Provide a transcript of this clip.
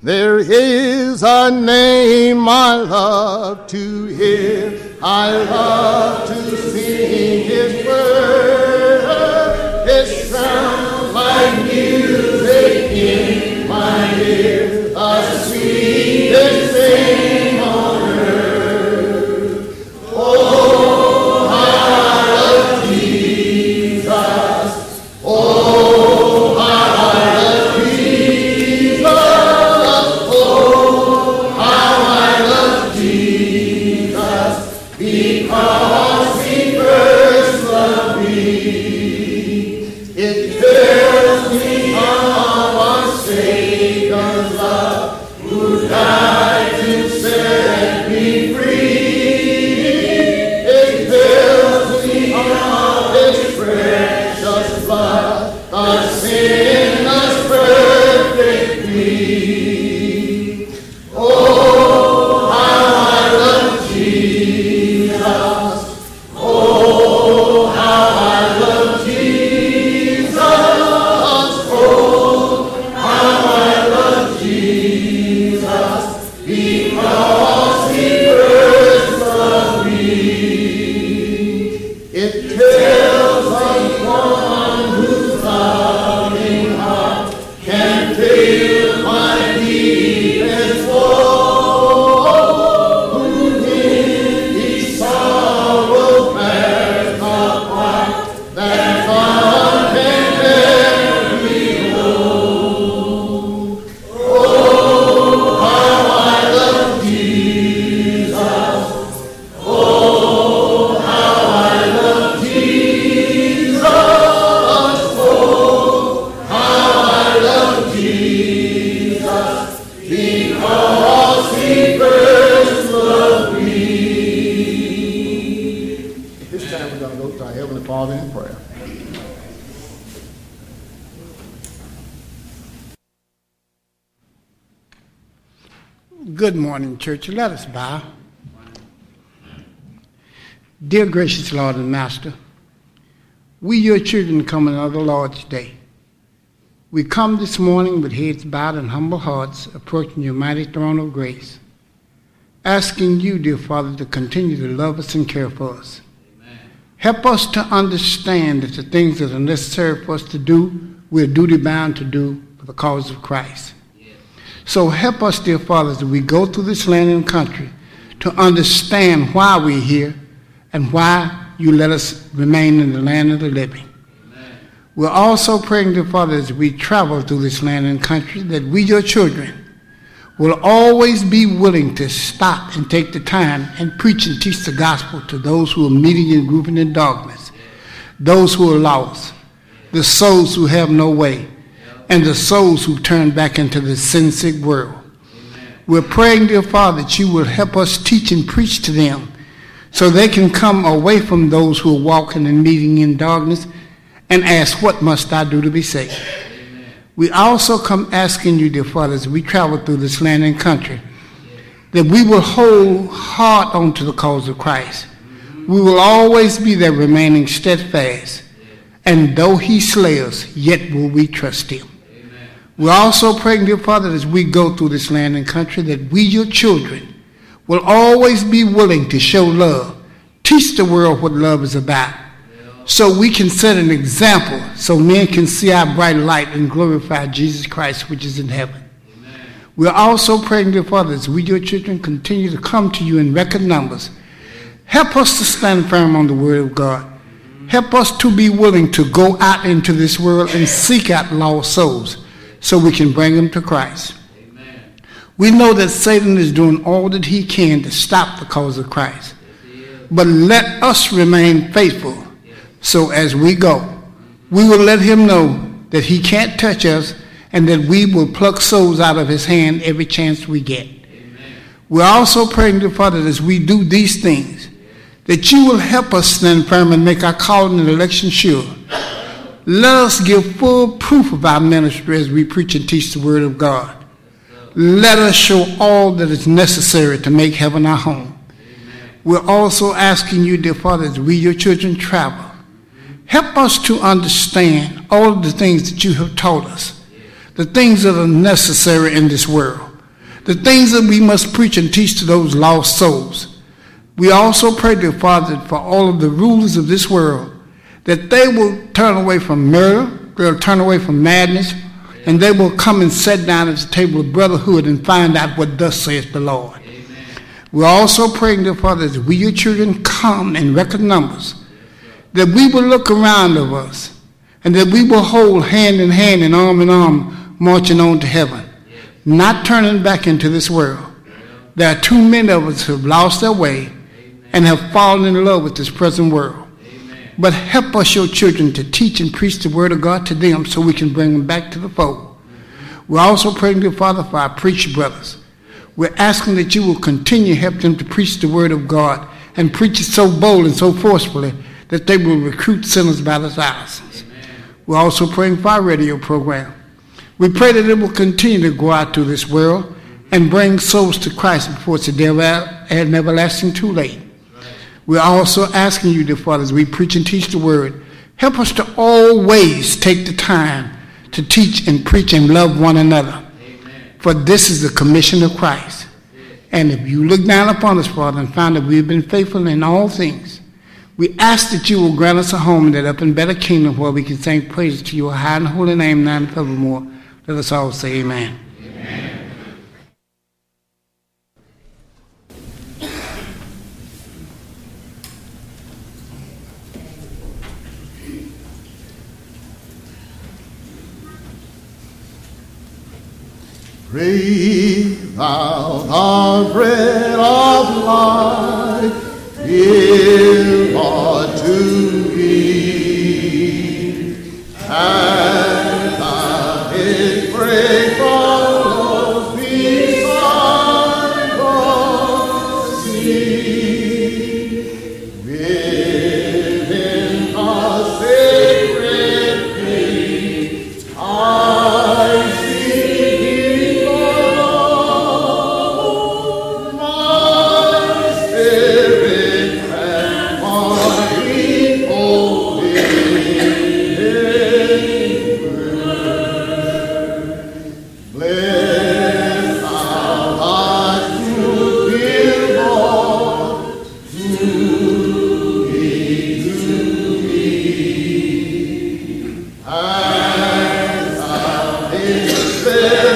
There is a name I love to hear, I love to sing his word. It sounds like music in my ear, the sweetest thing on earth. Oh, how I love Jesus. Oh, how I love Jesus. Oh, how I love Jesus, because he first loved me. It tells me of our Savior's love, who died to set me free. It tells me of his precious blood, the sinner's perfect plea. Oh, how I love Jesus. Oh, how I love Jesus. Oh, how I love Jesus, because he first loved me. It tells of one whose loving heart can feel my deepest woe, who in each sorrow bears the part that God can bear below. Oh, how I love Jesus. Oh, how I love Jesus. Oh, how I love Jesus, because he first loved me. This time we're going to go to our Heavenly Father in prayer. Good morning, church. Let us bow. Dear gracious Lord and Master, we, your children, come another Lord's Day. We come this morning with heads bowed and humble hearts, approaching your mighty throne of grace, asking you, dear Father, to continue to love us and care for us. Amen. Help us to understand that the things that are necessary for us to do, we're duty bound to do for the cause of Christ. So help us, dear Father, as we go through this land and country, to understand why we're here and why you let us remain in the land of the living. Amen. We're also praying, dear Father, as we travel through this land and country, that we, your children, will always be willing to stop and take the time and preach and teach the gospel to those who are meeting and grouping in darkness, those who are lost, the souls who have no way, and the souls who turn back into the sin-sick world. Amen. We're praying, dear Father, that you will help us teach and preach to them so they can come away from those who are walking and meeting in darkness and ask, what must I do to be saved? Amen. We also come asking you, dear Father, as we travel through this land and country, that we will hold hard on to the cause of Christ. We will always be there remaining steadfast. And though he slay us, yet will we trust him. Amen. We're also praying, dear Father, as we go through this land and country, that we, your children, will always be willing to show love, teach the world what love is about, so we can set an example, so men can see our bright light and glorify Jesus Christ, which is in heaven. Amen. We're also praying, dear Father, as we, your children, continue to come to you in record numbers. Help us to stand firm on the word of God. Help us to be willing to go out into this world and seek out lost souls so we can bring them to Christ. Amen. We know that Satan is doing all that he can to stop the cause of Christ. Yes, but let us remain faithful. Yes. So as we go, we will let him know that he can't touch us and that we will pluck souls out of his hand every chance we get. Amen. We're also praying to Father that as we do these things, that you will help us stand firm and make our calling and election sure. Let us give full proof of our ministry as we preach and teach the word of God. Let us show all that is necessary to make heaven our home. Amen. We're also asking you, dear Father, as we, your children, travel, help us to understand all of the things that you have taught us, the things that are necessary in this world. the things that we must preach and teach to those lost souls. We also pray, dear Father, for all of the rulers of this world, that they will turn away from murder, they'll turn away from madness, and they will come and sit down at the table of brotherhood and find out what thus saith the Lord. Amen. We're also praying, dear Father, that we, your children, come in record numbers, that we will look around of us, and that we will hold hand in hand and arm, marching on to heaven, not turning back into this world. There are too many of us who have lost their way and have fallen in love with this present world. But help us, your children, to teach and preach the word of God to them so we can bring them back to the fold. We're also praying, dear Father, for our preacher brothers. We're asking that you will continue to help them to preach the word of God and preach it so bold and so forcefully that they will recruit sinners by the thousands. We're also praying for our radio program. We pray that it will continue to go out to this world and bring souls to Christ before it's an everlasting too late. We're also asking you, dear Father, as we preach and teach the word, help us to always take the time to teach and preach and love one another. Amen. For this is the commission of Christ. And if you look down upon us, Father, and find that we've been faithful in all things, we ask that you will grant us a home in that up and better kingdom where we can sing praises to your high and holy name now and forevermore. Let us all say amen. Amen. Breathe out our bread of life, dear Lord, to thee, and thou didst break all beside the sea, within the sacred place, I There